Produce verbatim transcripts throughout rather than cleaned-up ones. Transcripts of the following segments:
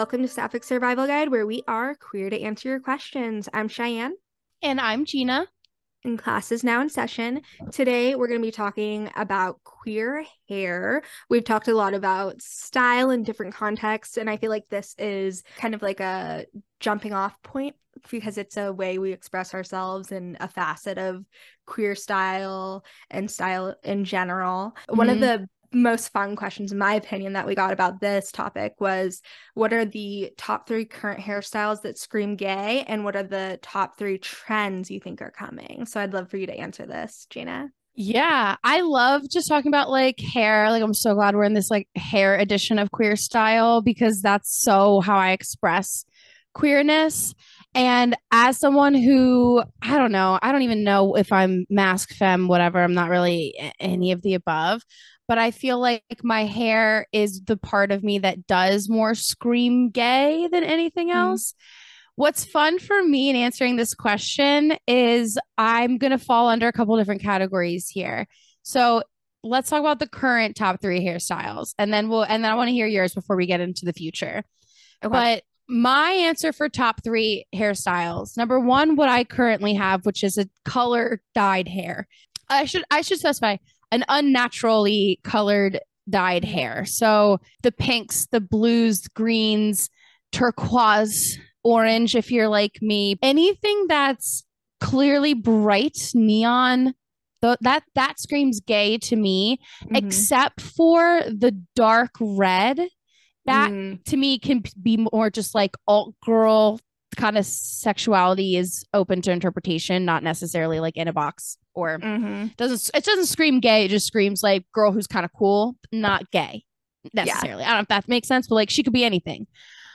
Welcome to Sapphic Survival Guide, where we are queer to answer your questions. I'm Cheyenne, And I'm Gina. and class is now in session. Today, we're going to be talking about queer hair. We've talked a lot about style in different contexts, and I feel like this is kind of like a jumping off point because it's a way we express ourselves and a facet of queer style and style in general. Mm-hmm. One of the most fun questions, in my opinion, that we got about this topic was, what are the top three current hairstyles that scream gay, and what are the top three trends you think are coming? So I'd love for you to answer this, Gina. Yeah, I love just talking about like hair. Like, I'm so glad we're in this like hair edition of Queer Style because that's so how I express queerness. And as someone who, I don't know, I don't even know if I'm masc, femme, whatever. I'm not really any of the above. But I feel like my hair is the part of me that does more scream gay than anything else. Mm. What's fun for me in answering this question is I'm going to fall under a couple different categories here. So let's talk about the current top three hairstyles, and then we'll, and then I want to hear yours before we get into the future. Okay. But my answer for top three hairstyles, number one, what I currently have, which is a color dyed hair. I should, I should specify an unnaturally colored dyed hair. So the pinks, the blues, greens, turquoise, orange, if you're like me, anything that's clearly bright neon, th- that that screams gay to me, mm-hmm. except for the dark red. That mm. to me can be more just like alt girl kind of sexuality is open to interpretation, not necessarily like in a box, or mm-hmm. doesn't it doesn't scream gay, it just screams like girl who's kind of cool, not gay necessarily. Yeah. I don't know if that makes sense, but like she could be anything.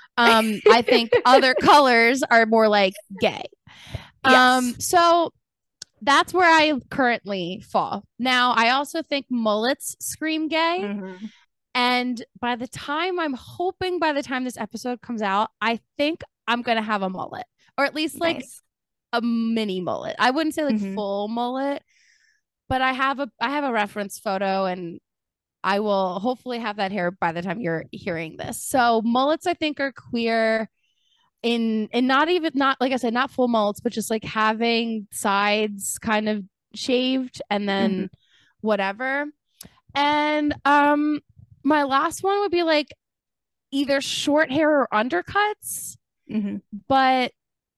Um, I think other colors are more like gay. Yes. Um, so that's where I currently fall. Now, I also think mullets scream gay. Mm-hmm. And by the time, I'm hoping by the time this episode comes out, I think I'm going to have a mullet, or at least like nice. a mini mullet. I wouldn't say like mm-hmm. full mullet, but I have a, I have a reference photo, and I will hopefully have that hair by the time you're hearing this. So mullets, I think, are queer in, and not even, not like I said, not full mullets, but just like having sides kind of shaved and then mm-hmm. whatever. And um, my last one would be like either short hair or undercuts. Mm-hmm. But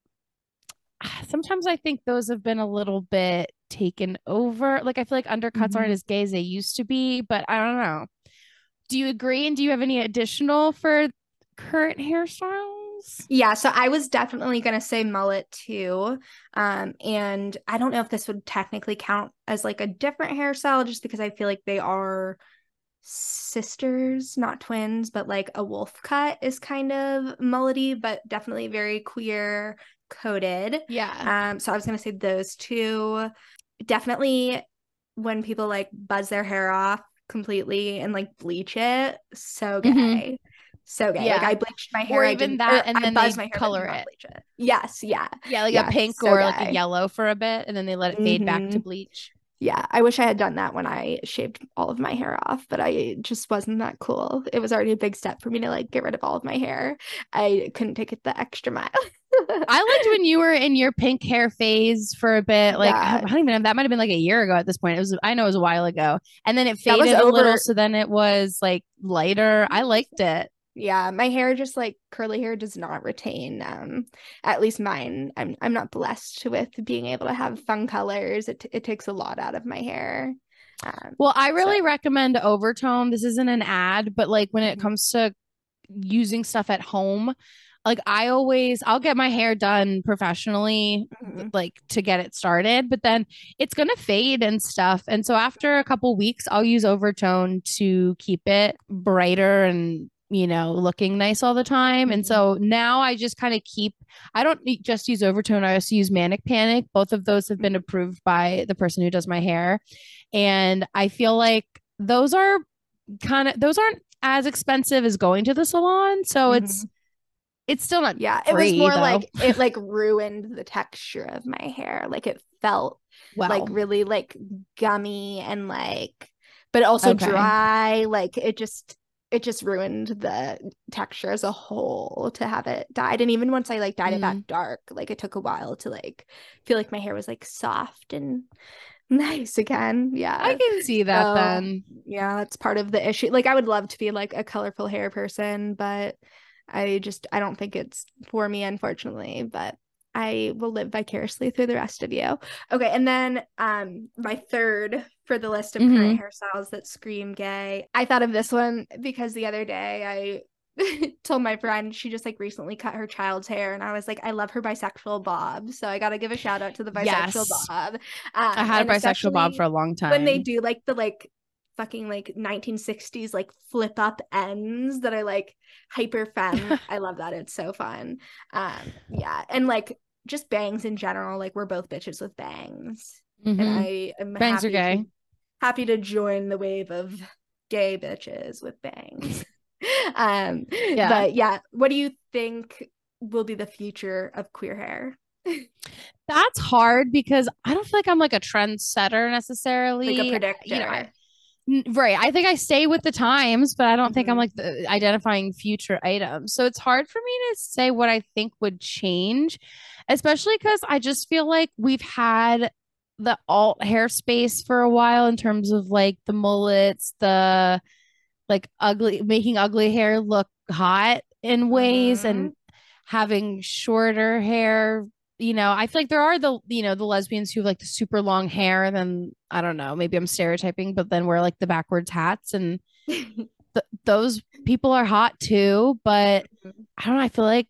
sometimes I think those have been a little bit taken over. Like, I feel like undercuts mm-hmm. aren't as gay as they used to be, but I don't know. Do you agree? And do you have any additional for current hairstyles? Yeah, so I was definitely going to say mullet too. Um, and I don't know if this would technically count as like a different hairstyle, just because I feel like they are sisters, not twins, but like a wolf cut is kind of mullety, but definitely very queer coded. Yeah. Um, so I was going to say those two. Definitely when people like buzz their hair off completely and like bleach it, so gay. Mm-hmm. So gay. Yeah. Like I bleached my hair. Or even that, and then they color it. it. Yes, yeah. Yeah, like yeah, a pink so or gay. Like a yellow for a bit, and then they let it fade mm-hmm. back to bleach. Yeah, I wish I had done that when I shaved all of my hair off, but I just wasn't that cool. It was already a big step for me to like get rid of all of my hair. I couldn't take it the extra mile. I liked when you were in your pink hair phase for a bit. Like, yeah. I, don't, I don't even know. That might have been like a year ago at this point. It was, I know it was a while ago. And then it faded a little. So then it was like lighter. I liked it. Yeah, my hair, just like curly hair, does not retain, um at least mine. I'm I'm not blessed with being able to have fun colors. It it takes a lot out of my hair. Um, well, I really so. recommend Overtone. This isn't an ad, but like when it mm-hmm. comes to using stuff at home, like I always, I'll get my hair done professionally, mm-hmm. like to get it started, but then it's going to fade and stuff. And so after a couple weeks, I'll use Overtone to keep it brighter and, you know, looking nice all the time. Mm-hmm. And so now I just kind of keep, I don't just use Overtone. I also use Manic Panic. Both of those have been approved by the person who does my hair. And I feel like those are kind of, those aren't as expensive as going to the salon. So mm-hmm. it's, it's still not yeah free, it was more though. Like it like ruined the texture of my hair. Like it felt wow. like really like gummy and like, but also okay. dry. Like it just it just ruined the texture as a whole to have it dyed. And even once I like dyed mm. it back dark, like it took a while to like feel like my hair was like soft and nice again. Yeah, I can see that. So, then yeah, that's part of the issue. Like I would love to be like a colorful hair person, but I just I don't think it's for me, unfortunately. But I will live vicariously through the rest of you. Okay, and then um my third for the list of mm-hmm. current hairstyles that scream gay. I thought of this one because the other day I told my friend she just like recently cut her child's hair, and I was like, I love her bisexual bob, so I gotta give a shout out to the bisexual yes. bob. Um, I had a bisexual bob for a long time. When they do like the like fucking like nineteen sixties like flip up ends that are like hyper femme. I love that. It's so fun. Um yeah, and like just bangs in general, like we're both bitches with bangs. Mm-hmm. And I am bangs happy are gay. To, happy to join the wave of gay bitches with bangs. um yeah. But yeah, what do you think will be the future of queer hair? That's hard because I don't feel like I'm like a trendsetter necessarily. Like a predictor. You know, I, Right. I think I stay with the times, but I don't mm-hmm. think I'm like the, identifying future items. So it's hard for me to say what I think would change, especially because I just feel like we've had the alt hair space for a while in terms of like the mullets, the like ugly, making ugly hair look hot in ways mm-hmm. and having shorter hair. You know, I feel like there are the, you know, the lesbians who have like the super long hair, and then I don't know, maybe I'm stereotyping, but then wear like the backwards hats, and th- those people are hot too. But I don't know. I feel like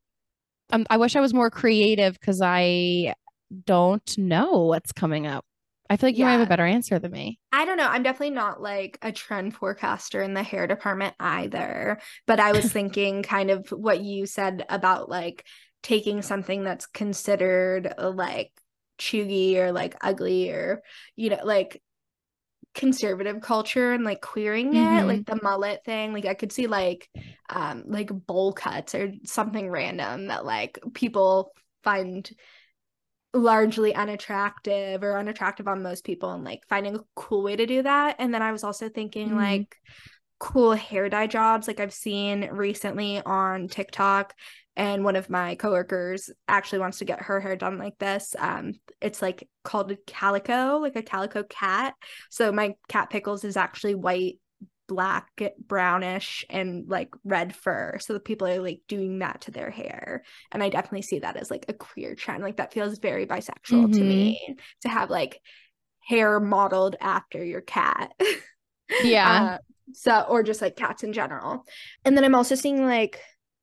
um, I wish I was more creative because I don't know what's coming up. I feel like you yeah. might have a better answer than me. I don't know. I'm definitely not like a trend forecaster in the hair department either. But I was thinking kind of what you said about like taking something that's considered like chuggy or like ugly or, you know, like conservative culture and like queering mm-hmm. it, like the mullet thing. Like I could see like um like bowl cuts or something random that like people find largely unattractive or unattractive on most people, and like finding a cool way to do that. And then I was also thinking mm-hmm. like cool hair dye jobs like I've seen recently on TikTok, and one of my coworkers actually wants to get her hair done like this. Um it's like called a calico, like a calico cat. So my cat Pickles is actually white, black, brownish, and like red fur. So the people are like doing that to their hair, and I definitely see that as like a queer trend. Like that feels very bisexual mm-hmm. to me, to have like hair modeled after your cat. Yeah. uh, so or just like cats in general. And then I'm also seeing like,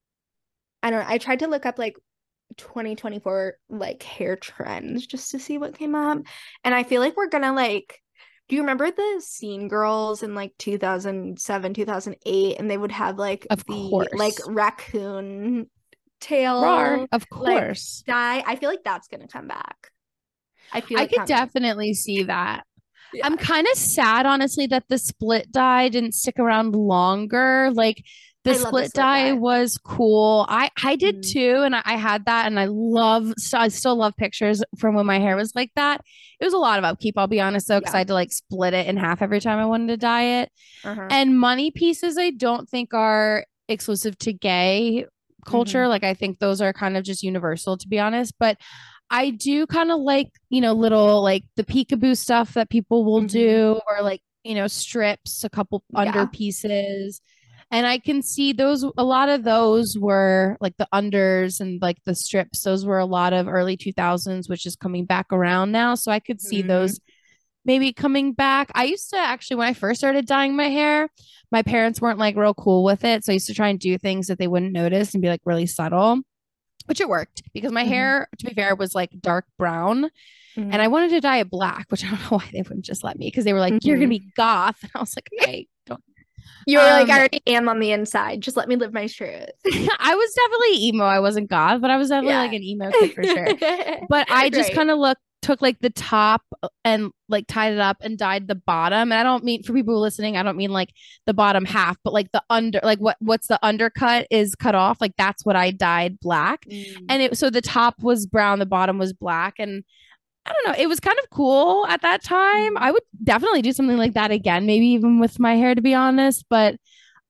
I don't know, I tried to look up like twenty twenty-four like hair trends just to see what came up, and I feel like we're gonna like, do you remember the Scene Girls in like two thousand seven, two thousand eight, and they would have like of the course. like raccoon tail Rawr, of course like, dye? I feel like that's gonna come back. I feel I like could definitely see that. Yeah. I'm kind of sad, honestly, that the split dye didn't stick around longer. Like the split, the split dye, dye was cool. I I did mm. too, and I, I had that, and I love. I still love pictures from when my hair was like that. It was a lot of upkeep, I'll be honest, though, because yeah. I had to like split it in half every time I wanted to dye it. Uh-huh. And money pieces, I don't think are exclusive to gay culture. Mm-hmm. Like I think those are kind of just universal, to be honest. But I do kind of like, you know, little like the peekaboo stuff that people will mm-hmm. do, or like, you know, strips, a couple yeah. under pieces. And I can see those, a lot of those were like the unders and like the strips. Those were a lot of early two thousands, which is coming back around now. So I could see mm-hmm. those maybe coming back. I used to actually, when I first started dyeing my hair, my parents weren't like real cool with it. So I used to try and do things that they wouldn't notice and be like really subtle. Which it worked because my mm-hmm. hair, to be fair, was like dark brown mm-hmm. and I wanted to dye it black, which I don't know why they wouldn't just let me, because they were like, mm-hmm. you're going to be goth. And I was like, okay, don't. You were um, like, I already am on the inside. Just let me live my truth. I was definitely emo. I wasn't goth, but I was definitely yeah. like an emo kid for sure. But I just right. kind of looked, took like the top and like tied it up and dyed the bottom. And I don't mean, for people listening, I don't mean like the bottom half, but like the under, like what what's the undercut is cut off. Like that's what I dyed black. Mm. And it, so the top was brown, the bottom was black. And I don't know, it was kind of cool at that time. Mm. I would definitely do something like that again, maybe even with my hair, to be honest. But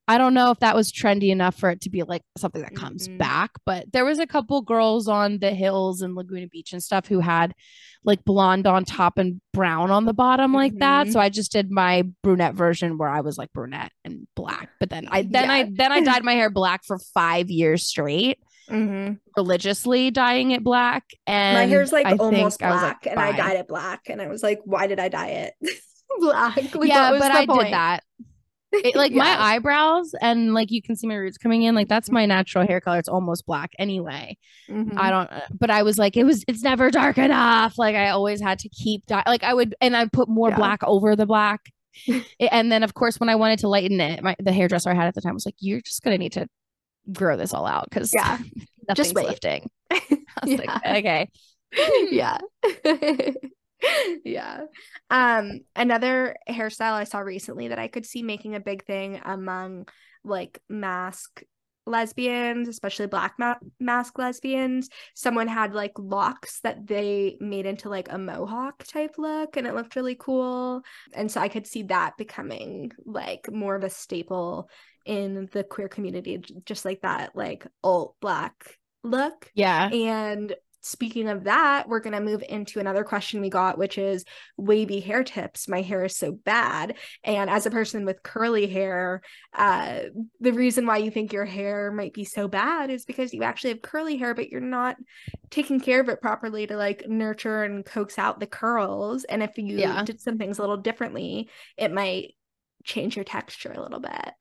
I don't know if that was trendy enough for it to be like something that comes Mm-hmm. back, but there was a couple girls on the hills in Laguna Beach and stuff who had like blonde on top and brown on the bottom like that. Mm-hmm. So I just did my brunette version where I was like brunette and black. But then I then Yeah. I then I dyed my hair black for five years straight, Mm-hmm. religiously dyeing it black. My And hair's like I think almost I was like, black, and I bye. dyed it black, and I was like, why did I dye it black? Like, what Yeah, was but the I did point? that. It, like my Yeah. eyebrows and like you can see my roots coming in, like that's my natural hair color. It's almost black anyway. I Mm-hmm. don't, uh, but I was like, it was, it's never dark enough. Like I always had to keep, di- like I would, and I put more Yeah. black over the black. It- and then of course, when I wanted to lighten it, my, the hairdresser I had at the time was like, you're just going to need to grow this all out because Yeah. Just nothing's wait. lifting. I was like, Yeah. okay. Yeah. Yeah. Um, another hairstyle I saw recently that I could see making a big thing among like mask lesbians, especially black ma- mask lesbians. Someone had like locks that they made into like a mohawk type look, and it looked really cool. And so I could see that becoming like more of a staple in the queer community, j- just like that, like alt black look. Yeah. And speaking of that, we're going to move into another question we got, which is wavy hair tips. My hair is so bad. And as a person with curly hair, uh, the reason why you think your hair might be so bad is because you actually have curly hair, but you're not taking care of it properly to like nurture and coax out the curls. And if you Yeah. did some things a little differently, it might change your texture a little bit.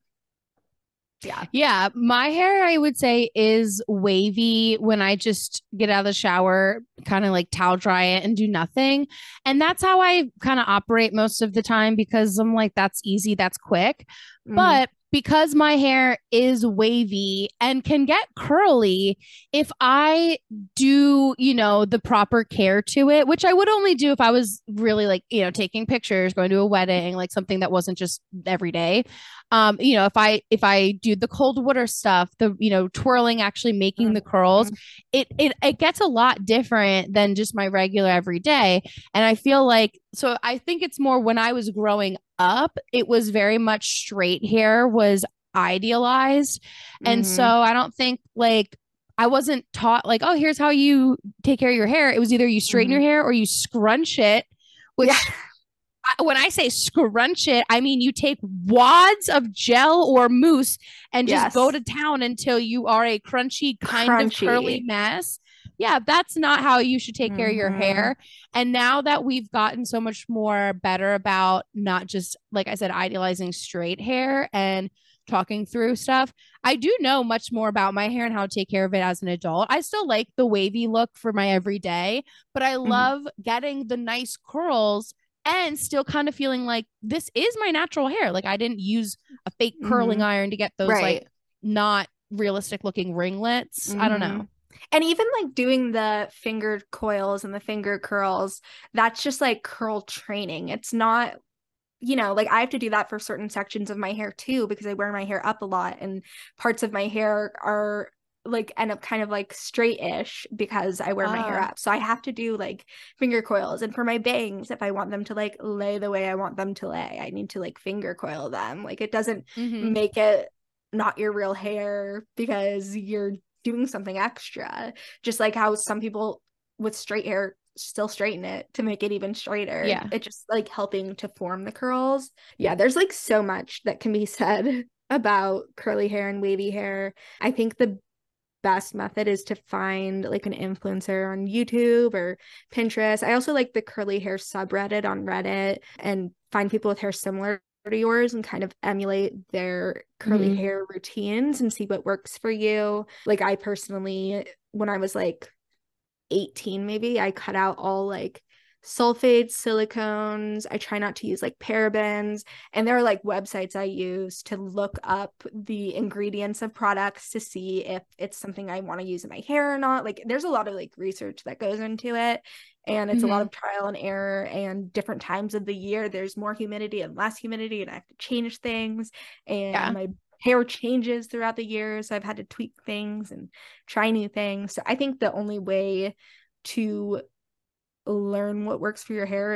Yeah. Yeah, my hair I would say is wavy when I just get out of the shower, kind of like towel dry it and do nothing. And that's how I kind of operate most of the time because I'm like that's easy, that's quick. Mm-hmm. But because my hair is wavy and can get curly, if I do, you know, the proper care to it, which I would only do if I was really like, you know, taking pictures, going to a wedding, like something that wasn't just every day. Um, you know, if I if I do the cold water stuff, the you know, twirling, actually making the curls, it it it gets a lot different than just my regular everyday. And I feel like so I think it's more when I was growing up, it was very much straight hair was idealized. And Mm-hmm. so I don't think like I wasn't taught like, oh, here's how you take care of your hair. It was either you straighten Mm-hmm. your hair or you scrunch it, which Yeah. when I say scrunch it, I mean you take wads of gel or mousse and just Yes. go to town until you are a crunchy, kind Crunchy. of curly mess. Yeah, that's not how you should take Mm-hmm. care of your hair. And now that we've gotten so much more better about not just, like I said, idealizing straight hair and talking through stuff, I do know much more about my hair and how to take care of it as an adult. I still like the wavy look for my everyday, but I love mm-hmm. getting the nice curls and still kind of feeling like this is my natural hair. Like I didn't use a fake curling mm-hmm. iron to get those right. like not realistic looking ringlets. Mm-hmm. I don't know. And even like doing the finger coils and the finger curls, that's just like curl training. It's not, you know, like I have to do that for certain sections of my hair too, because I wear my hair up a lot and parts of my hair are like end up kind of like straight-ish because I wear uh. my hair up. So I have to do like finger coils. And for my bangs, if I want them to like lay the way I want them to lay, I need to like finger coil them. Like it doesn't mm-hmm. make it not your real hair because you're doing something extra. Just like how some people with straight hair still straighten it to make it even straighter. Yeah. It's just like helping to form the curls. Yeah, there's like so much that can be said about curly hair and wavy hair. I think the best method is to find like an influencer on YouTube or Pinterest. I also like the curly hair subreddit on Reddit and find people with hair similar to yours and kind of emulate their curly mm-hmm. hair routines and see what works for you. Like I personally, when I was like eighteen maybe, I cut out all like sulfates, silicones. I try not to use like parabens, and there are like websites I use to look up the ingredients of products to see if it's something I want to use in my hair or not. Like there's a lot of like research that goes into it, and it's mm-hmm. a lot of trial and error, and different times of the year there's more humidity and less humidity and I have to change things, and yeah. my hair changes throughout the year, so I've had to tweak things and try new things. So I think the only way to learn what works for your hair is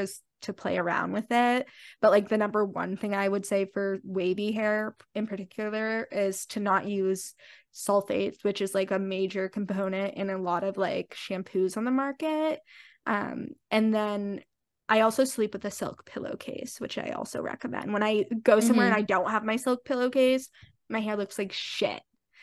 to play around with it. But like the number one thing I would say for wavy hair in particular is to not use sulfates, which is like a major component in a lot of like shampoos on the market. Um, and then I also sleep with a silk pillowcase, which I also recommend. When I go somewhere mm-hmm. and I don't have my silk pillowcase, my hair looks like shit.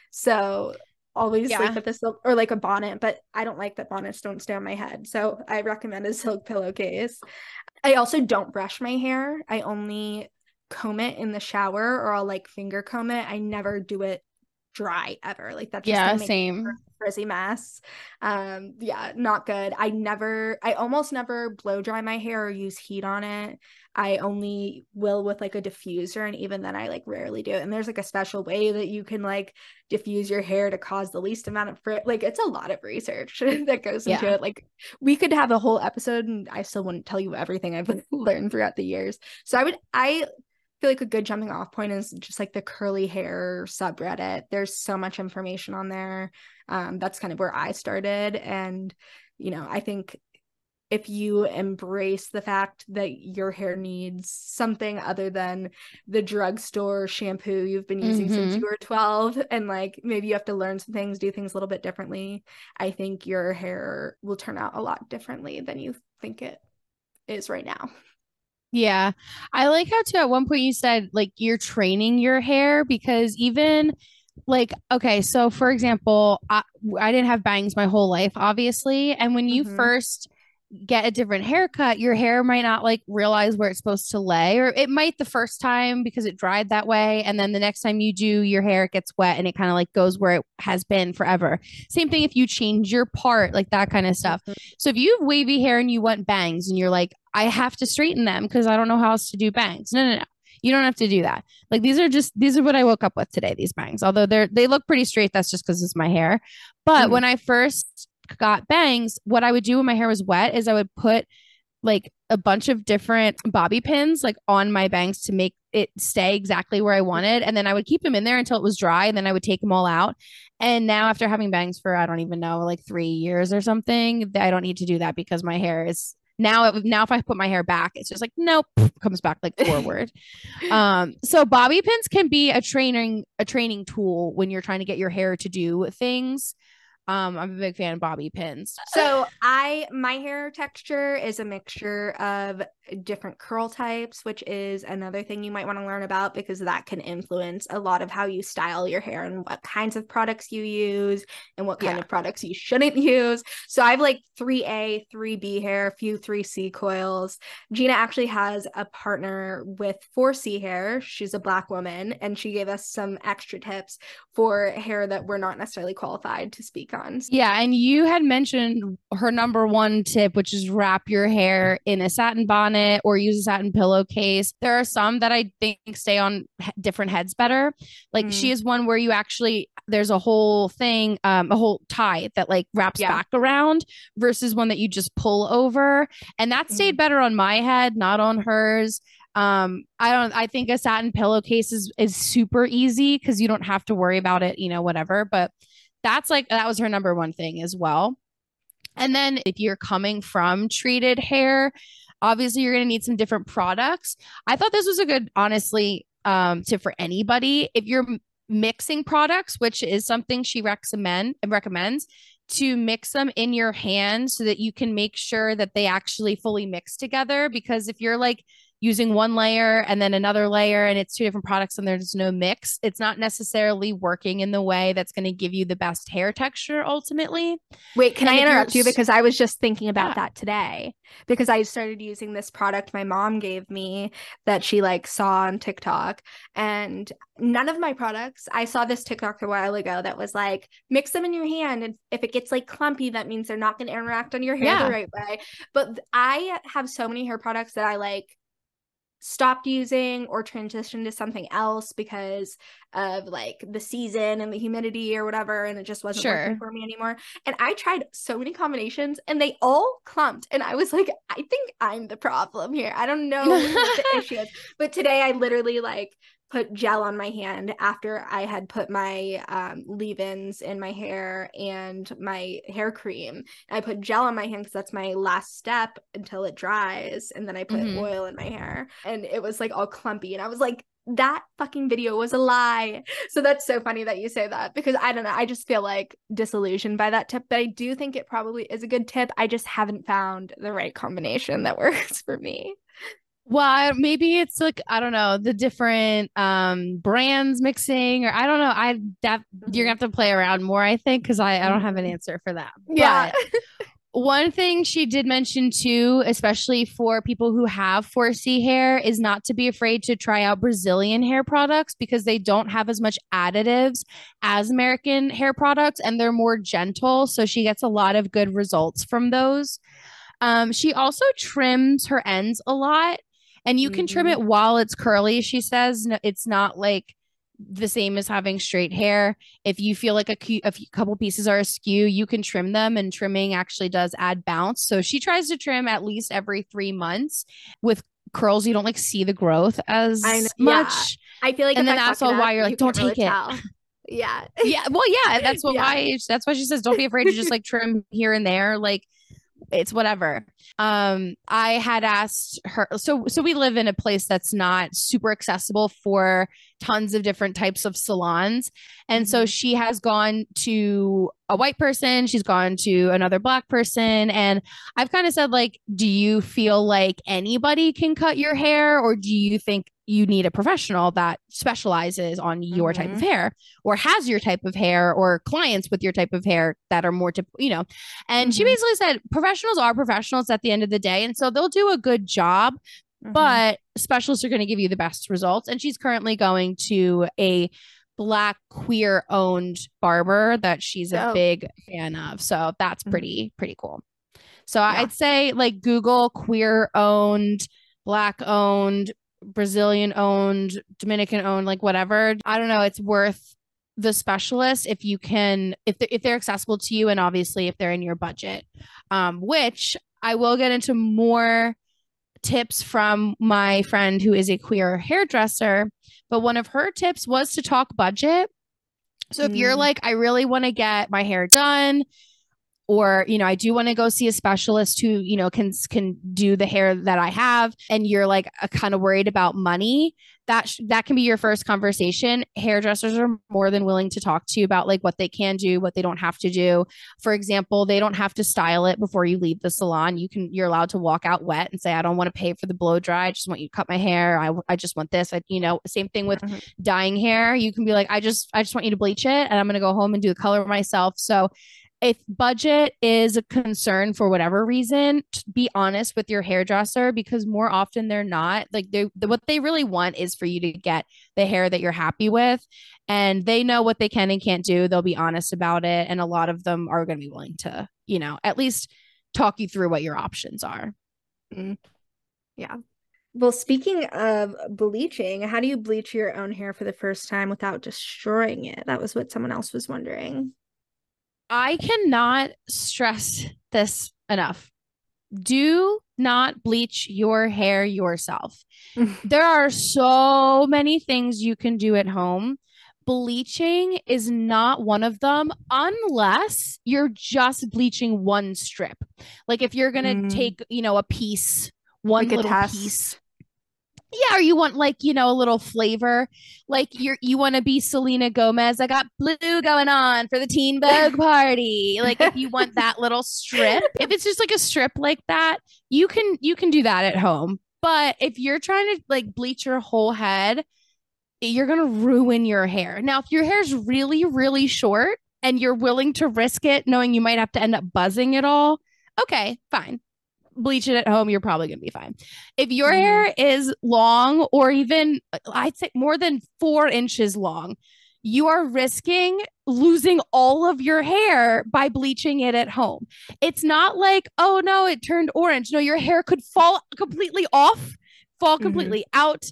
So always yeah. sleep with a silk or like a bonnet, but I don't like that bonnets don't stay on my head. So I recommend a silk pillowcase. I also don't brush my hair. I only comb it in the shower, or I'll like finger comb it. I never do it dry ever. Like that's just yeah, gonna make same. a frizzy mess. Um, yeah, not good. I never, I almost never blow dry my hair or use heat on it. I only will with like a diffuser, and even then I like rarely do it. And there's like a special way that you can like diffuse your hair to cause the least amount of frizz. Like it's a lot of research that goes into yeah. it. Like we could have a whole episode and I still wouldn't tell you everything I've learned throughout the years. So I would, I feel like a good jumping off point is just like the curly hair subreddit. There's so much information on there. Um, that's kind of where I started. And, you know, I think if you embrace the fact that your hair needs something other than the drugstore shampoo you've been using mm-hmm. since you were twelve, and like maybe you have to learn some things, do things a little bit differently, I think your hair will turn out a lot differently than you think it is right now. Yeah. I like how too at one point you said like you're training your hair, because even like, okay, so for example, I, I didn't have bangs my whole life, obviously. And when you mm-hmm. first get a different haircut, your hair might not like realize where it's supposed to lay, or it might the first time because it dried that way. And then the next time you do your hair, it gets wet and it kind of like goes where it has been forever. Same thing if you change your part, like that kind of stuff. Mm-hmm. So if you have wavy hair and you want bangs and you're like, I have to straighten them because I don't know how else to do bangs. No, no, no. You don't have to do that. Like these are just, these are what I woke up with today, these bangs. Although they're, they look pretty straight. That's just because it's my hair. But mm-hmm. when I first got bangs, what I would do when my hair was wet is I would put like a bunch of different bobby pins like on my bangs to make it stay exactly where I wanted. And then I would keep them in there until it was dry. And then I would take them all out. And now after having bangs for, I don't even know, like three years or something, I don't need to do that because my hair is now, now if I put my hair back, it's just like, nope, comes back like forward. um, so bobby pins can be a training, a training tool when you're trying to get your hair to do things. Um, I'm a big fan of bobby pins. So I, my hair texture is a mixture of different curl types, which is another thing you might want to learn about, because that can influence a lot of how you style your hair and what kinds of products you use and what kind yeah. of products you shouldn't use. So I have like three A, three B hair, a few three C coils. Gina actually has a partner with four C hair. She's a Black woman, and she gave us some extra tips for hair that we're not necessarily qualified to speak on. Yeah, and you had mentioned her number one tip, which is wrap your hair in a satin bonnet or use a satin pillowcase. There are some that I think stay on different heads better. Like mm. she is one where you actually, there's a whole thing, um, a whole tie that like wraps yeah. back around versus one that you just pull over. And that stayed mm. better on my head, not on hers. Um, I don't, I think a satin pillowcase is, is super easy because you don't have to worry about it, you know, whatever. But that's like, that was her number one thing as well. And then if you're coming from treated hair, obviously you're going to need some different products. I thought this was a good, honestly, um, tip for anybody. If you're m- mixing products, which is something she recommend recommends, to mix them in your hand so that you can make sure that they actually fully mix together. Because if you're like using one layer and then another layer and it's two different products and there's no mix, it's not necessarily working in the way that's going to give you the best hair texture ultimately. Wait, can and I interrupt you? Because I was just thinking about yeah. that today, because I started using this product my mom gave me that she like saw on TikTok, and none of my products, I saw this TikTok a while ago that was like, mix them in your hand, and if it gets like clumpy, that means they're not going to interact on your hair yeah. the right way. But I have so many hair products that I like stopped using or transitioned to something else because of like the season and the humidity or whatever, and it just wasn't sure. working for me anymore. And I tried so many combinations and they all clumped, and I was like, I think I'm the problem here. I don't know what the issue is. But today I literally like put gel on my hand after I had put my um, leave-ins in my hair and my hair cream. I put gel on my hand because that's my last step until it dries. And then I put mm-hmm. oil in my hair, and it was like all clumpy. And I was like, that fucking video was a lie. So that's so funny that you say that, because I don't know, I just feel like disillusioned by that tip, but I do think it probably is a good tip. I just haven't found the right combination that works for me. Well, maybe it's like, I don't know, the different um brands mixing, or I don't know. I that mm-hmm. you're gonna have to play around more, I think, because I, I don't have an answer for that. Yeah. But one thing she did mention too, especially for people who have four C hair, is not to be afraid to try out Brazilian hair products, because they don't have as much additives as American hair products, and they're more gentle. So she gets a lot of good results from those. Um, she also trims her ends a lot, and you mm-hmm. can trim it while it's curly. She says it's not like the same as having straight hair. If you feel like a, a couple pieces are askew, you can trim them, and trimming actually does add bounce. So she tries to trim at least every three months. With curls, you don't like see the growth as I know, much. Yeah. I feel like, and then I that's all why you're like, you don't take really it. Tell. Yeah. Yeah. Well, yeah, that's what yeah. why that's why she says don't be afraid to just like trim here and there. Like, it's whatever. Um, I had asked her, so so we live in a place that's not super accessible for tons of different types of salons. And mm-hmm. so she has gone to a white person, she's gone to another black person. And I've kind of said, like, do you feel like anybody can cut your hair, or do you think you need a professional that specializes on your mm-hmm. type of hair, or has your type of hair, or clients with your type of hair that are more, typical, you know? And mm-hmm. she basically said professionals are professionals at the end of the day. And so they'll do a good job, mm-hmm. but specialists are going to give you the best results. And she's currently going to a black queer owned barber that she's a oh. big fan of. So that's pretty, mm-hmm. pretty cool. So yeah. I'd say, like, Google queer owned, black owned, Brazilian owned, Dominican owned, like whatever. I don't know. It's worth the specialist if you can, if they're, if they're accessible to you, and obviously if they're in your budget, um, which I will get into more tips from my friend who is a queer hairdresser. But one of her tips was to talk budget. So if mm. you're like, I really want to get my hair done, or, you know, I do want to go see a specialist who, you know, can can do the hair that I have, and you're like kind of worried about money, that sh- that can be your first conversation. Hairdressers are more than willing to talk to you about like what they can do, what they don't have to do. For example, they don't have to style it before you leave the salon. You can, you're allowed to walk out wet and say, I don't want to pay for the blow dry. I just want you to cut my hair. I, I just want this. I, you know, same thing with mm-hmm. dyeing hair. You can be like, I just, I just want you to bleach it, and I'm going to go home and do the color myself. So if budget is a concern for whatever reason, be honest with your hairdresser, because more often they're not, like, they what they really want is for you to get the hair that you're happy with, and they know what they can and can't do. They'll be honest about it, and a lot of them are going to be willing to, you know, at least talk you through what your options are. Mm. Yeah. Well, speaking of bleaching, how do you bleach your own hair for the first time without destroying it? That was what someone else was wondering. I cannot stress this enough. Do not bleach your hair yourself. There are so many things you can do at home. Bleaching is not one of them, unless you're just bleaching one strip. Like if you're going to mm. take, you know, a piece, one like little piece. Yeah, or you want, like, you know, a little flavor. Like you're you want to be Selena Gomez. I got blue going on for the Teen Vogue party. Like if you want that little strip, if it's just like a strip like that, you can you can do that at home. But if you're trying to like bleach your whole head, you're gonna ruin your hair. Now, if your hair is really, really short and you're willing to risk it, knowing you might have to end up buzzing it all, okay, fine. Bleach it at home, you're probably gonna be fine. If your mm-hmm. hair is long, or even I'd say more than four inches long, you are risking losing all of your hair by bleaching it at home. It's not like, oh no, it turned orange. No, your hair could fall completely off, fall completely mm-hmm. out,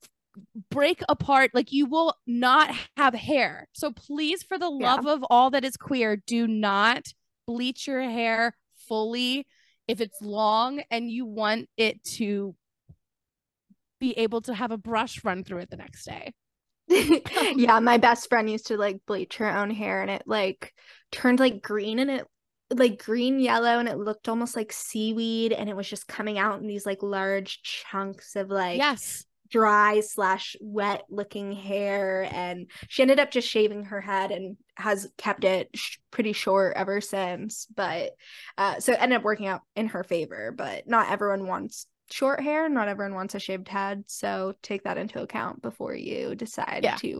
break apart. Like you will not have hair. So please, for the love yeah. of all that is queer, do not bleach your hair fully. If it's long and you want it to be able to have a brush run through it the next day. Yeah, my best friend used to like bleach her own hair and it like turned like green and it like green yellow and it looked almost like seaweed and it was just coming out in these like large chunks of like Yes. dry slash wet looking hair, and she ended up just shaving her head and has kept it sh- pretty short ever since. But uh so it ended up working out in her favor, but not everyone wants short hair, not everyone wants a shaved head, so take that into account before you decide Yeah. to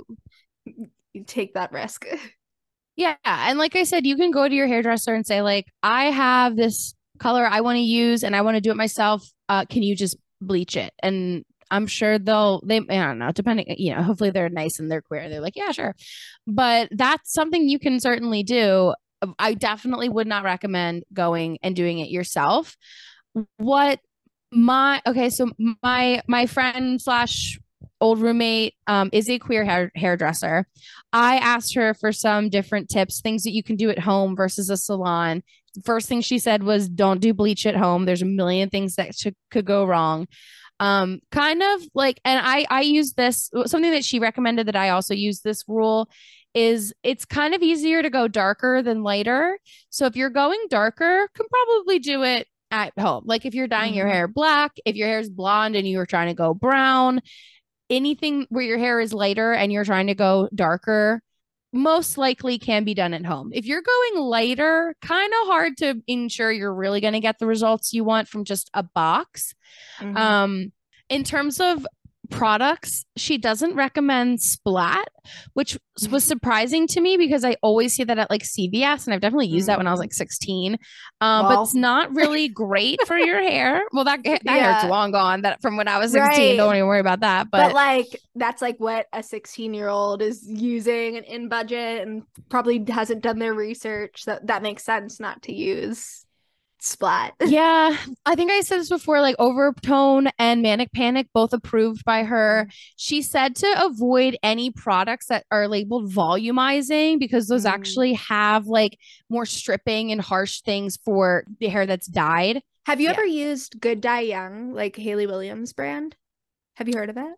take that risk. Yeah. And like I said, you can go to your hairdresser and say, like, I have this color I want to use and I want to do it myself. Uh, can you just bleach it? And I'm sure they'll, they, I don't know, depending, you know, hopefully they're nice and they're queer. They're like, yeah, sure. But that's something you can certainly do. I definitely would not recommend going and doing it yourself. What my, okay, so my, my friend slash old roommate um, is a queer hair, hairdresser. I asked her for some different tips, things that you can do at home versus a salon. First thing she said was, don't do bleach at home. There's a million things that should, could go wrong. Um, kind of like, and I I use this, something that she recommended that I also use this rule is it's kind of easier to go darker than lighter. So if you're going darker, can probably do it at home. Like if you're dyeing your Mhm. hair black, if your hair is blonde and you're trying to go brown, anything where your hair is lighter and you're trying to go darker, most likely can be done at home. If you're going lighter, kind of hard to ensure you're really going to get the results you want from just a box. Mhm. Um, in terms of products, she doesn't recommend Splat, which was surprising to me because I always see that at like C V S, and I've definitely used that when I was like sixteen. Um, but Well, it's not really great for your hair. Well, that that hair's yeah, long gone. That from when I was sixteen. right. Don't even worry about that. But But like that's like what a sixteen year old is using and in budget and probably hasn't done their research. So that makes sense not to use Splat. yeah, I think I said this before, like Overtone and Manic Panic, both approved by her. She said to avoid any products that are labeled volumizing because those Mm. actually have like more stripping and harsh things for the hair that's dyed. Have you Yeah. ever used Good Dye Young, like Hayley Williams brand? Have you heard of it?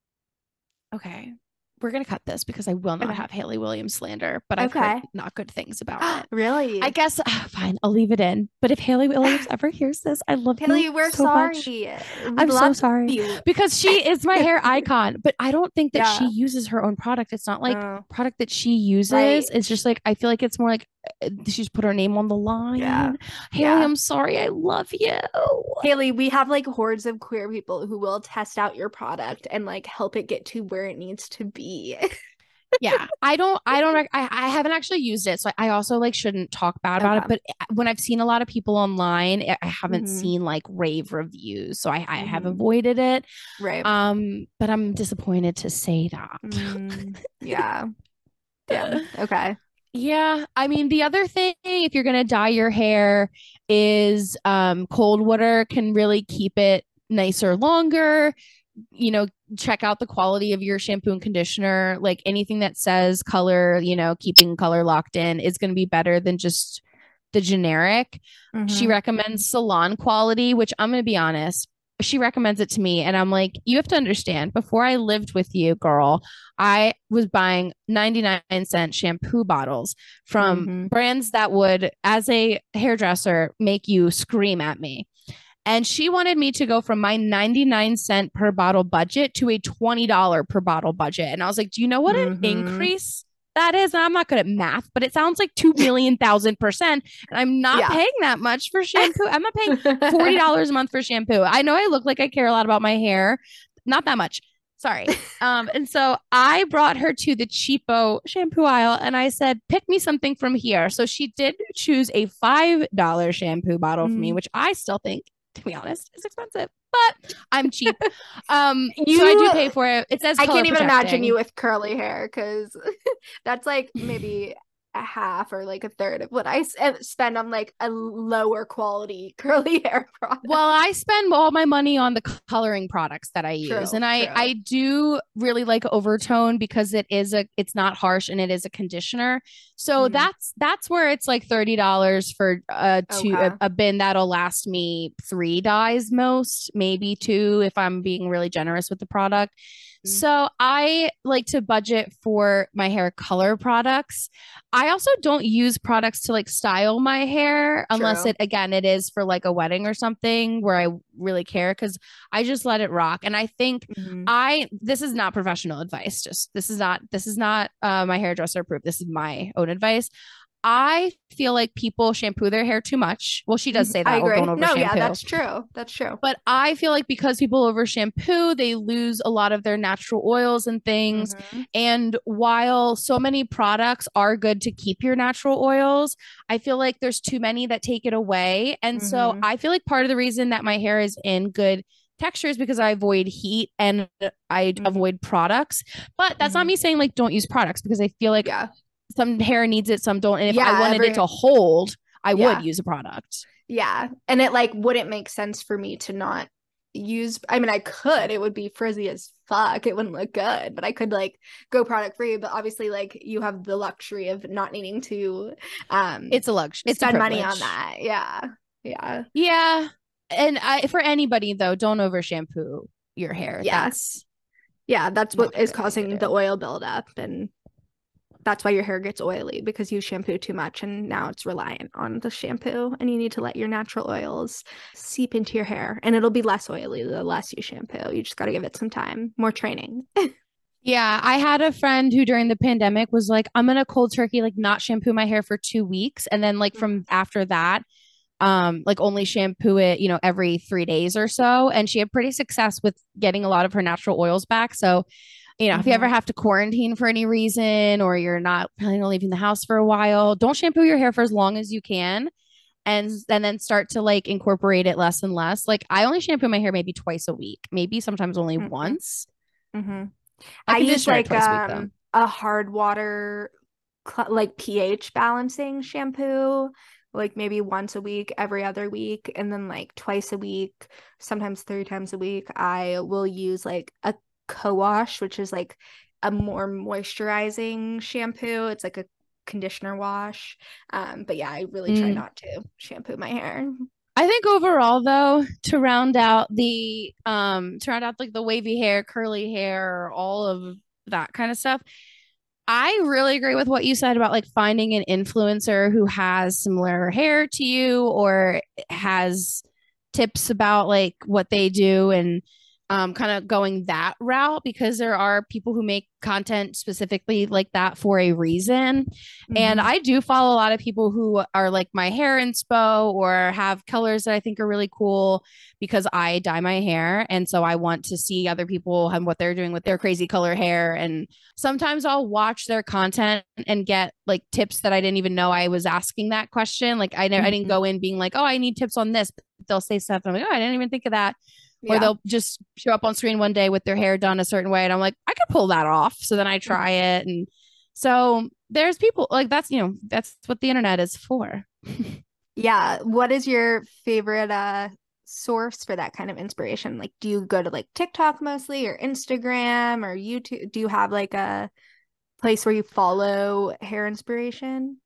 Okay. We're going to cut this because I will not Okay. have Hayley Williams slander, but I've Okay. heard not good things about it. Really? I guess, ah, fine, I'll leave it in. But if Hayley Williams ever hears this, I love Hayley, you we're so sorry. much. We'd I'm so love sorry you. because she is my hair icon, but I don't think that she Yeah. uses her own product. It's not like Oh, product that she uses. right. It's just like, I feel like it's more like uh, she's put her name on the line. Yeah. Hayley, Yeah. I'm sorry. I love you. Hayley, we have like hordes of queer people who will test out your product and like help it get to where it needs to be. Yeah, I don't, I don't, rec- I, I haven't actually used it. So I also like shouldn't talk bad about it. Okay. But when I've seen a lot of people online, I I haven't Mhm. seen like rave reviews. So I, I have Mhm. avoided it. Right. Um, but I'm disappointed to say that. Mm, yeah. Yeah. Okay. Yeah, I mean the other thing if you're gonna dye your hair is um cold water can really keep it nicer longer. You know, check out the quality of your shampoo and conditioner. Like anything that says color, you know, keeping color locked in is going to be better than just the generic. She Mhm. recommends salon quality, which I'm going to be honest, she recommends it to me. And I'm like, you have to understand, before I lived with you, girl, I was buying ninety-nine cent shampoo bottles from Mhm. brands that would, as a hairdresser, make you scream at me. And she wanted me to go from my ninety-nine cent per bottle budget to a twenty dollars per bottle budget. And I was like, do you know what an Mhm. increase that is? And I'm not good at math, but it sounds like two million thousand percent. And I'm not Yeah. paying that much for shampoo. I'm not paying forty dollars a month for shampoo. I know I look like I care a lot about my hair. Not that much. Sorry. Um, and so I brought her to the cheapo shampoo aisle and I said, pick me something from here. So she did choose a five dollars shampoo bottle for me, Mm. which I still think, to be honest, is expensive, but I'm cheap. Um, You, so I do pay for it. It says I color can't even imagine protecting. you with curly hair because that's like maybe a half or like a third of what I s- uh, spend on like a lower quality curly hair product. Well, I spend all my money on the coloring products that I use. True, And I true. I do really like Overtone because it is a it's not harsh and it is a conditioner. So Mhm. that's that's where it's like thirty dollars for uh to a, Okay. a bin that'll last me three dyes most, maybe two if I'm being really generous with the product. Mm. So I like to budget for my hair color products. I also don't use products to like style my hair unless True. it, again, it is for like a wedding or something where I really care because I just let it rock. And I think Mhm. I, this is not professional advice. Just this is not, this is not uh, my hairdresser approved. This is my own advice. I feel like people shampoo their hair too much. Well, she does Mhm. say I that, oh, don't agree. over No, yeah, shampoo. that's true. That's true. But I feel like because people over shampoo, they lose a lot of their natural oils and things. Mhm. And while so many products are good to keep your natural oils, I feel like there's too many that take it away. And so Mhm. I feel like part of the reason that my hair is in good texture is because I avoid heat and I Mhm. avoid products. But that's not Mhm. me saying like don't use products because I feel like Yeah. some hair needs it, some don't. And if I Yeah, wanted it every to hold, I would yeah. use a product. Yeah. And it like wouldn't make sense for me to not use, I mean I could, it would be frizzy as fuck. It wouldn't look good, but I could like go product free, but obviously like you have the luxury of not needing to um It's a luxury. It's a spend money on privilege. that. Yeah. Yeah. Yeah. And I for anybody though, don't over shampoo your hair. Yeah. That's Yeah, that's not what a is good thing to causing the do. oil buildup, and that's why your hair gets oily because you shampoo too much and now it's reliant on the shampoo, and you need to let your natural oils seep into your hair, and it'll be less oily the less you shampoo. You just got to give it some time, more training. Yeah, I had a friend who during the pandemic was like, I'm gonna cold turkey, like not shampoo my hair for two weeks. And then like from after that, um, like only shampoo it, you know, every three days or so. And she had pretty success with getting a lot of her natural oils back. So, you know, if you ever Mm-hmm. have to quarantine for any reason or you're not planning on leaving the house for a while, don't shampoo your hair for as long as you can and and then start to like incorporate it less and less. Like I only shampoo my hair maybe twice a week, maybe sometimes only Mm-hmm. once. Mm-hmm. I I use conditioner it like twice a week though. um a hard water cl- like pH balancing shampoo, like maybe once a week, every other week, and then like twice a week, sometimes three times a week, I will use like a co-wash, which is like a more moisturizing shampoo. It's like a conditioner wash. Um, but yeah, I really try Mm. not to shampoo my hair. I think overall though, to round out the um to round out like the wavy hair, curly hair, all of that kind of stuff, I really agree with what you said about like finding an influencer who has similar hair to you or has tips about like what they do and um, kind of going that route because there are people who make content specifically like that for a reason. And Mm-hmm. I do follow a lot of people who are like my hair inspo or have colors that I think are really cool because I dye my hair. And so I want to see other people and what they're doing with their crazy color hair. And sometimes I'll watch their content and get like tips that I didn't even know I was asking that question. Like I, I didn't Mm-hmm. go in being like, oh, I need tips on this. They'll say stuff. And I'm like, oh, I didn't even think of that. Or Yeah. they'll just show up on screen one day with their hair done a certain way. And I'm like, I could pull that off. So then I try it. And so there's people like that's, you know, that's what the internet is for. Yeah. What is your favorite uh source for that kind of inspiration? Like, do you go to like TikTok mostly or Instagram or YouTube? Do you have like a place where you follow hair inspiration?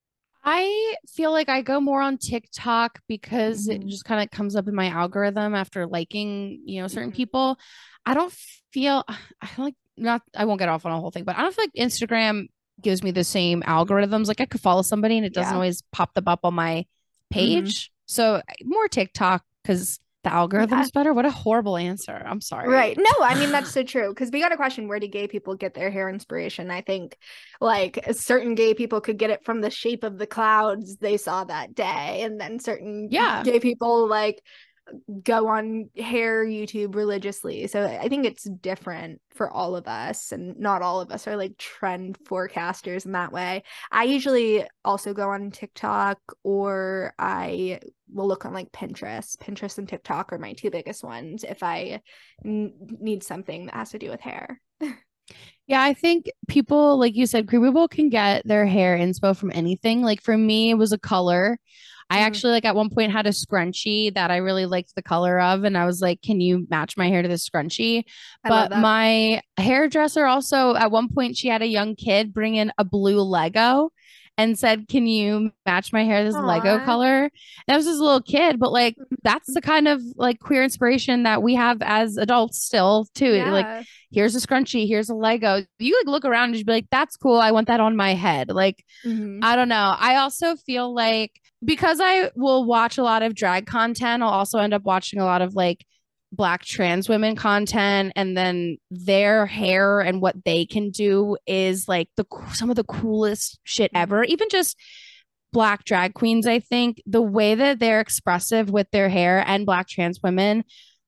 I feel like I go more on TikTok because it Mm-hmm. just kind of comes up in my algorithm after liking, you know, certain Mm-hmm. people. I don't feel I feel like not I won't get off on a whole thing, but I don't feel like Instagram gives me the same algorithms. Like I could follow somebody and it doesn't Yeah. always pop them up on my Mm-hmm. page. So more TikTok because the Yeah. algorithm's better. What a horrible answer. I'm sorry. Right. No, I mean that's so true. Because we got a question, where do gay people get their hair inspiration? I think like certain gay people could get it from the shape of the clouds they saw that day. And then certain Yeah. gay people like go on hair YouTube religiously. So I think it's different for all of us, and not all of us are like trend forecasters in that way. I usually also go on TikTok, or I will look on like Pinterest. Pinterest and TikTok are my two biggest ones if I n- need something that has to do with hair. Yeah, I think people, like you said, queer people can get their hair inspo from anything. Like for me, it was a color. I Mm, actually like at one point had a scrunchie that I really liked the color of, and I was like, "Can you match my hair to this scrunchie?" I love But that. my hairdresser also at one point she had a young kid bring in a blue Lego and said, "Can you match my hair this Lego Aw. color?" And that was just a little kid, but like that's the kind of like queer inspiration that we have as adults still too. Like Yeah. here's a scrunchie, here's a Lego. You like look around and just be like, that's cool. I want that on my head. Like, Hmm. I don't know. I also feel like because I will watch a lot of drag content, I'll also end up watching a lot of like black trans women content, and then their hair and what they can do is like the some of the coolest shit ever. Even just black drag queens, I think the way that they're expressive with their hair and black trans women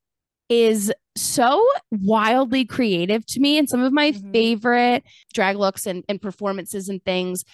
is so wildly creative to me. And some of my Hmm. favorite drag looks and, and performances and things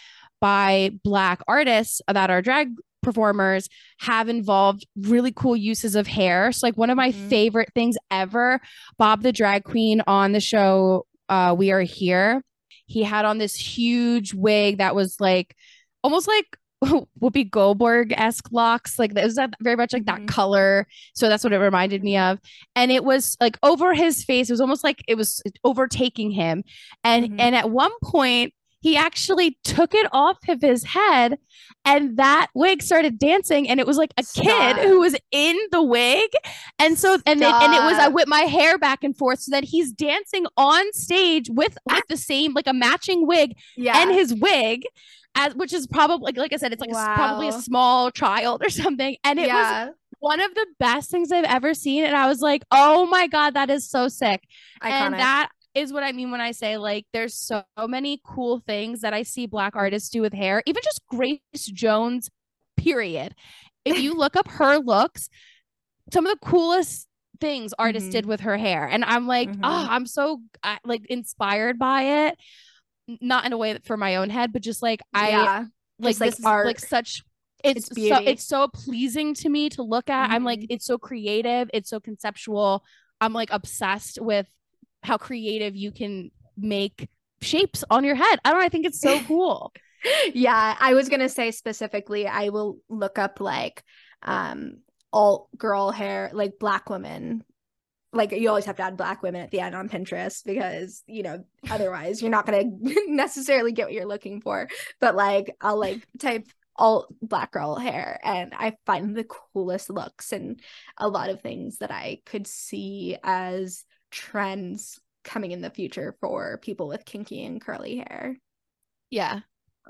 by Black artists that are drag performers have involved really cool uses of hair. So, like, one of my Hmm. favorite things ever, Bob the Drag Queen on the show uh, We Are Here, he had on this huge wig that was like almost like Whoopi Goldberg esque locks. Like, it was that very much like that Hmm. color. So, that's what it reminded me of. And it was like over his face. It was almost like it was overtaking him. And Hmm. and at one point, he actually took it off of his head and that wig started dancing, and it was like a kid Stop. who was in the wig. And so and it and it was I Stop. whipped my hair back and forth so that he's dancing on stage with with the same like a matching wig and Yeah. his wig, as which is probably like, like I said, it's like a, probably a Wow. small child or something. And it was Yeah. one of the best things I've ever seen. And I was like, oh my God, that is so sick. And Iconic. that is what I mean when I say like there's so many cool things that I see black artists do with hair, even just Grace Jones, period. If you look up her looks, some of the coolest things artists Hmm. did with her hair. And I'm like, oh, Hmm. I'm so uh, like inspired by it. Not in a way for my own head, but just like I Yeah. like Just this like is like art. such it's It's so beauty. it's so pleasing to me to look at. I'm like, Hmm. it's so creative, it's so conceptual. I'm like obsessed with how creative you can make shapes on your head. I don't know, I think it's so cool. Yeah, I was gonna say specifically, I will look up like um alt girl hair, like black women. Like you always have to add black women at the end on Pinterest because, you know, otherwise you're not gonna necessarily get what you're looking for. But like I'll like type alt black girl hair and I find the coolest looks and a lot of things that I could see as trends coming in the future for people with kinky and curly hair. Yeah,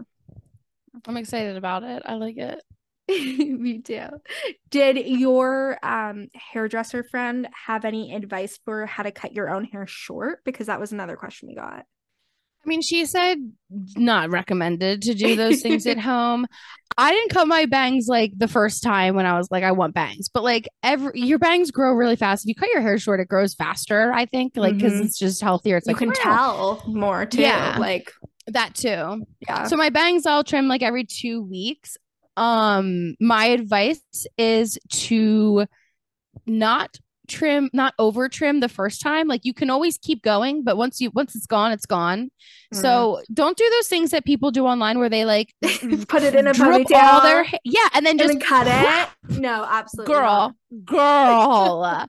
I'm excited about it. I like it. Me too. Did your um hairdresser friend have any advice for how to cut your own hair short? Because that was another question we got. I mean, she said not recommended to do those things at home. I didn't cut my bangs like the first time when I was like, I want bangs, but like every your bangs grow really fast. If you cut your hair short, it grows faster, I think, like because Hmm. it's just healthier. It's You like, can wow. tell more too. Yeah, Like, that too. yeah. So my bangs I'll trim like every two weeks. Um, my advice is to not trim, not over trim the first time. Like you can always keep going, but once you once it's gone, it's gone. Mm. So don't do those things that people do online where they like Put it in a drip all their ponytail ha- yeah, and then and just then cut it. No, absolutely not. girl, girl.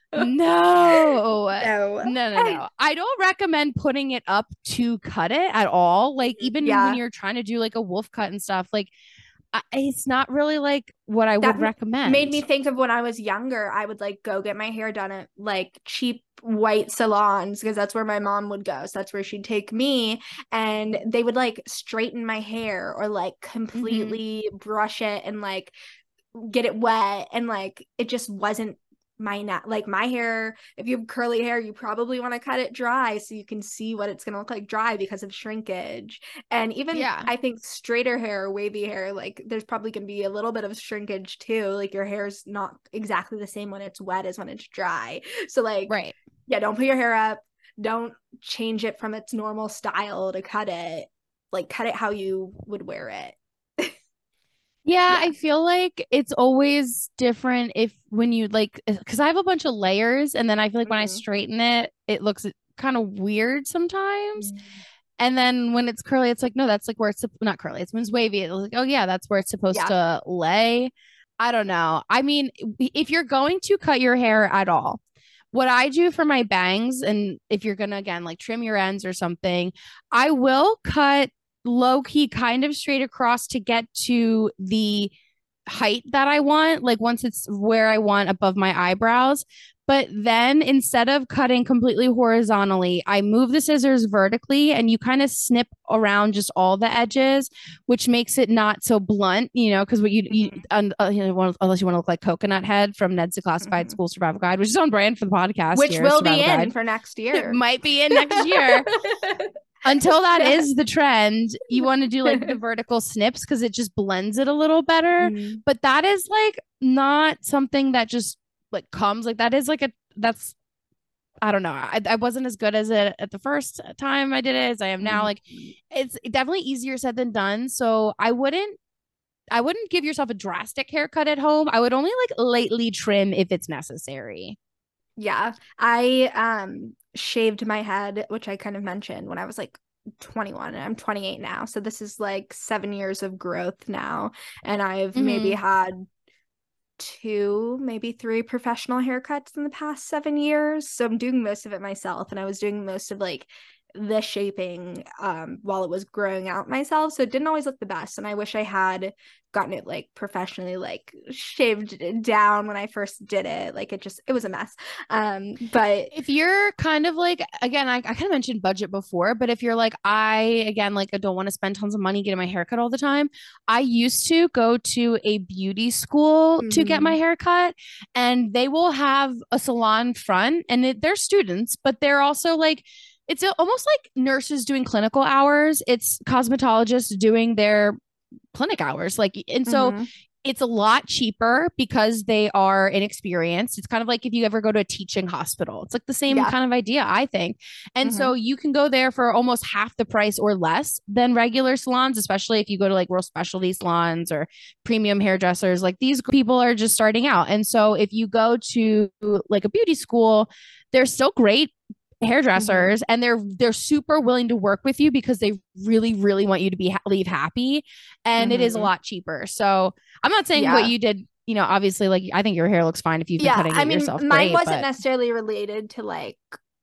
No, No. no, no, no. I don't recommend putting it up to cut it at all. Like, even when Yeah. you're trying to do like a wolf cut and stuff, like, I, it's not really like what I That would m- made recommend. me think of when I was younger. I would like go get my hair done at like cheap white salons because that's where my mom would go. So that's where she'd take me, and they would like straighten my hair or like Mm-hmm. completely brush it and like get it wet, and like it just wasn't my nat like my hair. If you have curly hair, you probably want to cut it dry so you can see what it's going to look like dry because of shrinkage. And even Yeah. I think straighter hair or wavy hair, like there's probably going to be a little bit of shrinkage too. Like your hair's not exactly the same when it's wet as when it's dry. So like, Right. yeah, don't put your hair up, don't change it from its normal style to cut it. Like cut it how you would wear it. Yeah, Yeah. I feel like it's always different if when you like, because I have a bunch of layers, and then I feel like when I Mhm. straighten it, it looks kind of weird sometimes. Mm. And then when it's curly, it's like, no, that's like where it's not curly. It's when it's wavy. It's like, oh yeah, that's where it's supposed Yeah. to lay. I don't know. I mean, if you're going to cut your hair at all, what I do for my bangs, and if you're gonna again like trim your ends or something, I will cut low key kind of straight across to get to the height that I want, like once it's where I want above my eyebrows. But then instead of cutting completely horizontally, I move the scissors vertically and you kind of snip around just all the edges, which makes it not so blunt, you know, because what you, you, Mhm. uh, you know, unless you want to look like Coconut Head from Ned's Declassified Mhm. School Survival Guide, which is on brand for the podcast Which here, will be Survival in Guide. for next It year. might be in next year. Until that Yeah. is the trend, you want to do like the vertical snips because it just blends it a little better. Mm. But that is like not something that just like comes like that is like a that's I don't know. I, I wasn't as good as it at the first time I did it as I am now. Mhm. Like it's definitely easier said than done. So I wouldn't I wouldn't give yourself a drastic haircut at home. I would only like lightly trim if it's necessary. Yeah. I um shaved my head, which I kind of mentioned when I was like twenty-one, and I'm twenty-eight now. So this is like seven years of growth now. And I've Mhm. maybe had two, maybe three professional haircuts in the past seven years. So I'm doing most of it myself. And I was doing most of like the shaping um while it was growing out myself. So it didn't always look the best. And I wish I had gotten it like professionally like shaved it down when I first did it. Like it just it was a mess. Um, but If you're kind of like, again, I, I kind of mentioned budget before, but if you're like, I, again, like, I don't want to spend tons of money getting my haircut all the time. I used to go to a beauty school to get my Mhm. hair cut, and they will have a salon front, and it, they're students, but they're also like, it's a- almost like nurses doing clinical hours. It's cosmetologists doing their clinic hours. Like, and so Mhm. it's a lot cheaper because they are inexperienced. It's kind of like if you ever go to a teaching hospital, it's like the same Yeah. kind of idea, I think. And so Mhm. you can go there for almost half the price or less than regular salons, especially if you go to like real specialty salons or premium hairdressers. Like these people are just starting out. And so if you go to like a beauty school, they're still great hairdressers, Mhm. and they're they're super willing to work with you because they really really want you to be leave happy, and it is a Mhm. lot cheaper. So I'm not saying what Yeah. you did, you know, obviously, like I think your hair looks fine if you've been Yeah. cutting I it mean, yourself, mine great, wasn't but necessarily related to like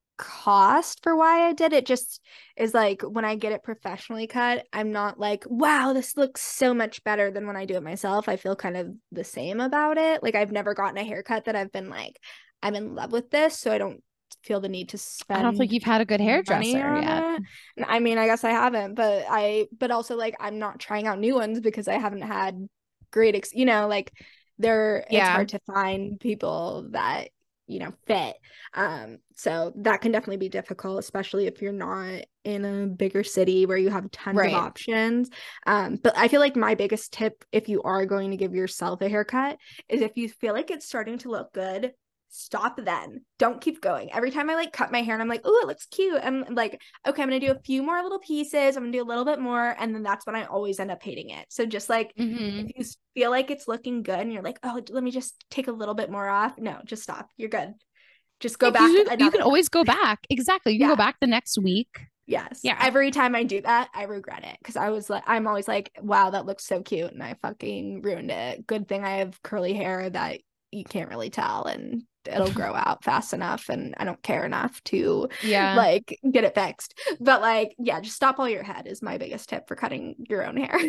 cost for why I did it. Just is like when I get it professionally cut, I'm not like, wow, this looks so much better than when I do it myself. I feel kind of the same about it. Like I've never gotten a haircut that I've been like, I'm in love with this, so I don't feel the need to I don't think spend you've had a good money hairdresser on yet. it. I mean, I guess I haven't, but I but also like I'm not trying out new ones because I haven't had great ex you know, like there it's Yeah. hard to find people that, you know, fit. Um, so that can definitely be difficult, especially if you're not in a bigger city where you have tons Right. of options. Um, but I feel like my biggest tip if you are going to give yourself a haircut is if you feel like it's starting to look good, stop then. Don't keep going. Every time I like cut my hair and I'm like, oh, it looks cute. I'm like, okay, I'm gonna do a few more little pieces. I'm gonna do a little bit more. And then that's when I always end up hating it. So just like Mhm. if you feel like it's looking good and you're like, oh, let me just take a little bit more off. No, just stop. You're good. Just go Yeah, back you, you another can always go back. Exactly. You can Yeah. go back the next week. Yes. Yeah. Every time I do that, I regret it because I was like, I'm always like, wow, that looks so cute. And I fucking ruined it. Good thing I have curly hair that you can't really tell and it'll grow out fast enough. And I don't care enough to Yeah. like get it fixed. But like, yeah, just stop all your head is my biggest tip for cutting your own hair.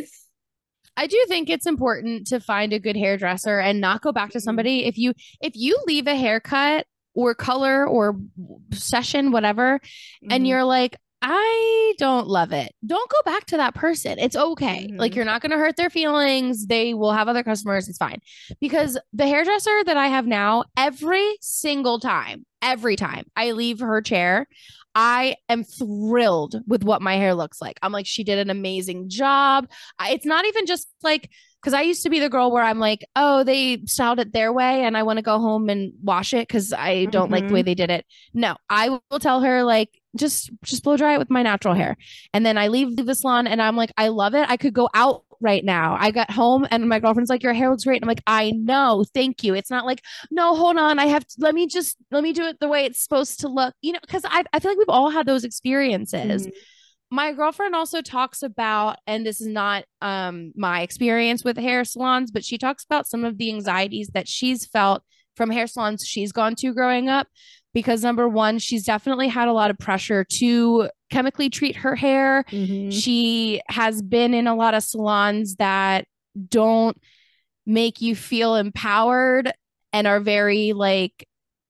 I do think it's important to find a good hairdresser and not go back to somebody. If you if you leave a haircut or color or session, whatever, and Mhm. you're like, I don't love it, don't go back to that person. It's okay. Like Mhm. you're not going to hurt their feelings. They will have other customers. It's fine. Because the hairdresser that I have now, every single time, every time I leave her chair, I am thrilled with what my hair looks like. I'm like, she did an amazing job. I, it's not even just like, because I used to be the girl where I'm like, oh, they styled it their way and I want to go home and wash it because I don't like the way Mhm. they did it. No, I will tell her like, just just blow dry it with my natural hair. And then I leave the salon and I'm like, I love it. I could go out right now. I got home and my girlfriend's like, your hair looks great. I'm like, I know. Thank you. It's not like, no, hold on. I have to, let me just, let me do it the way it's supposed to look, you know, because I, I feel like we've all had those experiences. Mhm. My girlfriend also talks about, and this is not um, my experience with hair salons, but she talks about some of the anxieties that she's felt from hair salons she's gone to growing up. Because number one, she's definitely had a lot of pressure to chemically treat her hair. Mhm. She has been in a lot of salons that don't make you feel empowered and are very like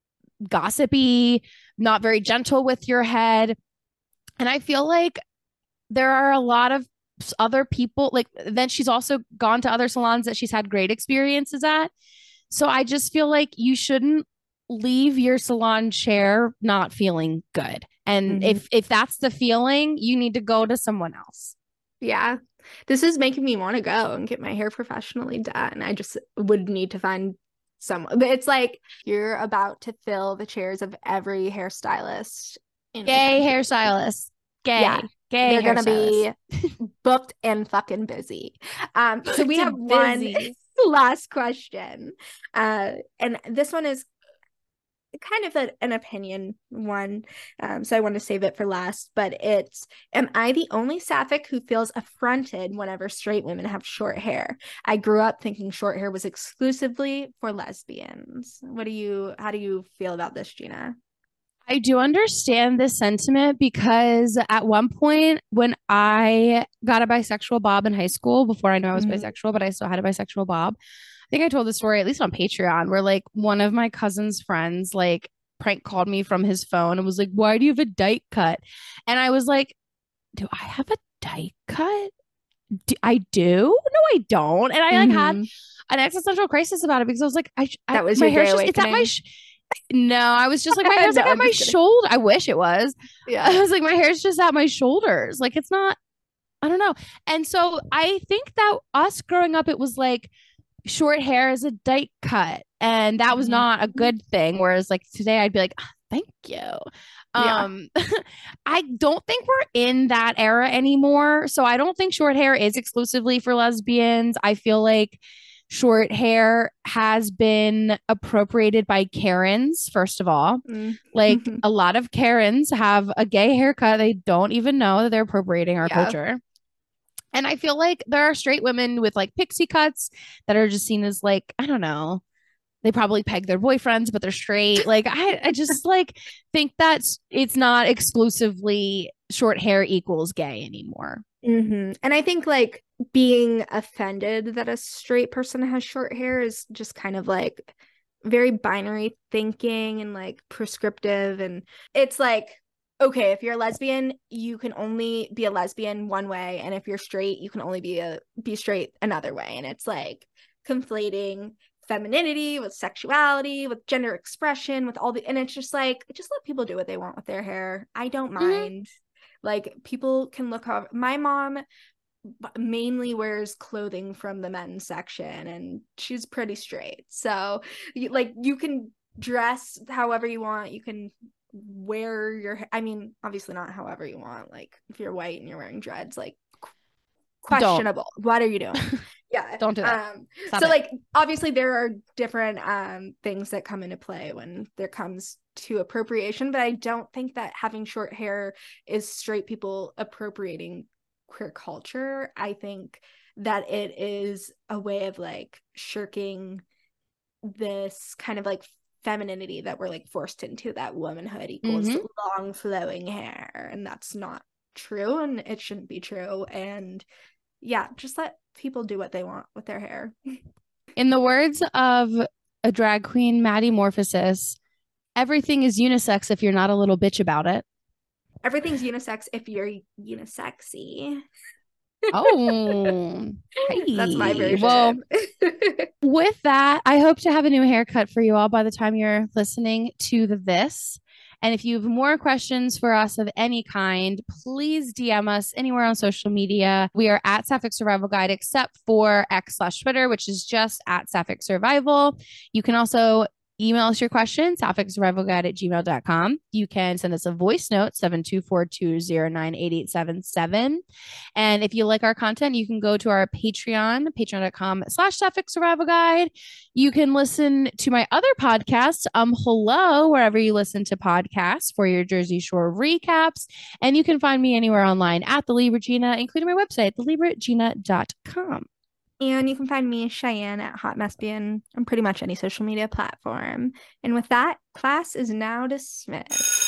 gossipy, not very gentle with your head. And I feel like there are a lot of other people, like, then she's also gone to other salons that she's had great experiences at. So I just feel like you shouldn't leave your salon chair not feeling good. And Mhm. if if that's the feeling, you need to go to someone else. Yeah. This is making me want to go and get my hair professionally done. I just would need to find someone. But it's like you're about to fill the chairs of every hairstylist in the Gay country. hairstylist. Gay. Yeah. Gay They're gonna hairstylist. be booked and fucking busy. Um, so we Booked have and one busy. last question. Uh, and this one is kind of a, an opinion one. Um, so I want to save it for last, but it's, am I the only sapphic who feels affronted whenever straight women have short hair? I grew up thinking short hair was exclusively for lesbians. What do you, how do you feel about this, Gina? I do understand this sentiment because at one point when I got a bisexual bob in high school, before I knew I was Mhm. bisexual, but I still had a bisexual bob. I think I told the story, at least on Patreon, where like one of my cousin's friends like prank called me from his phone and was like, why do you have a dyke cut? And I was like, do I have a dyke cut? Do I do? No, I don't. And I like had Mhm. an existential crisis about it because I was like, I, I That was my your hair's gay just, it's at my, awakening. sh- no, I was just like, my hair's No, like at I'm my just kidding. shoulder. I wish it was. I Yeah. was like, my hair's just at my shoulders. Like, it's not, I don't know. And so I think that us growing up, it was like short hair is a dyke cut. And that was not a Mhm. good thing. Whereas like today, I'd be like, "Ah, thank you." Yeah. Um, I don't think we're in that era anymore. So I don't think short hair is exclusively for lesbians. I feel like short hair has been appropriated by Karens, first of all. Mm. Like a lot of Karens have a gay haircut. They don't even know that they're appropriating our Yeah. culture. And I feel like there are straight women with like pixie cuts that are just seen as like, I don't know, they probably peg their boyfriends, but they're straight. Like I, I just like think that it's not exclusively short hair equals gay anymore. Mm-hmm. And I think like being offended that a straight person has short hair is just kind of like very binary thinking and like prescriptive. And it's like, okay, if you're a lesbian, you can only be a lesbian one way. And if you're straight, you can only be a be straight another way. And it's like conflating femininity with sexuality, with gender expression, with all the, and it's just like, just let people do what they want with their hair. I don't Mhm. mind. Like people can look how my mom mainly wears clothing from the men's section and she's pretty straight. So you, like you can dress however you want. You can wear your, I mean, obviously not however you want. Like if you're white and you're wearing dreads, like Don't. questionable. What are you doing? Yeah. Don't do that. Um Stop so it. like obviously there are different um things that come into play when there comes to appropriation, but I don't think that having short hair is straight people appropriating queer culture. I think that it is a way of like shirking this kind of like femininity that we're like forced into, that womanhood equals Mhm. long flowing hair, and that's not true and it shouldn't be true. And yeah, just let people do what they want with their hair. In the words of a drag queen, Maddie Morphosis, everything is unisex if you're not a little bitch about it. Everything's unisex if you're unisexy. Oh, That's my hey. Well, version. with that, I hope to have a new haircut for you all by the time you're listening to the this. And if you have more questions for us of any kind, please D M us anywhere on social media. We are at Sapphic Survival Guide, except for X slash Twitter, which is just at Sapphic Survival. You can also email us your questions, sapphic survival guide at gmail dot com. You can send us a voice note, seven two four two zero nine eight eight seven seven. And if you like our content, you can go to our Patreon, patreon dot com slash sapphic survival guide. You can listen to my other podcast, Um Hello, wherever you listen to podcasts for your Jersey Shore recaps. And you can find me anywhere online at The Libra Gina, including my website, the libra gina dot com. And you can find me, Cheyenne, at Hot Mespian on pretty much any social media platform. And with that, class is now dismissed.